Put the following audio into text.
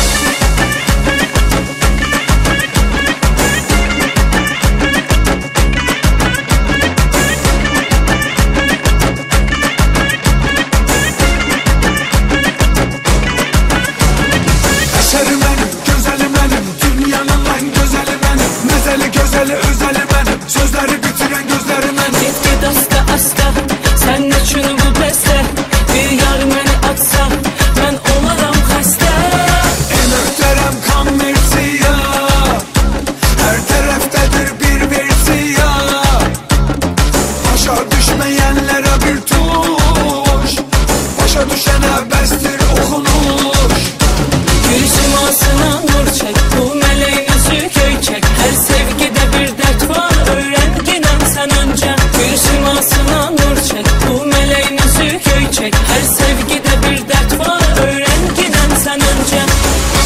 Eseri benim, güzelim benim, dünyanın en güzeli benim. Mezeli gözeli özeli benim, sözleri bitiren gözlerim benim. Git git asta asta, sen üçün bu beste. Bir yar məni atsa, mən olaram xəstə. Ey möhtərəm kommersiya, her tərəfdədir bir versiya. Başa düşməyənlərə bir tuş, başa düşənə bəsdir oxunuş. Gülsüm asına nur çək, bu mələyin üzü göyçək. Hər sevgidə bir dərd var, öyrən ginən sən öncə. Gülsüm asına nur çək, bu mələyin üzü göyçək. Hər sevgidə bir dərd var, öyrən ginən sən öncə.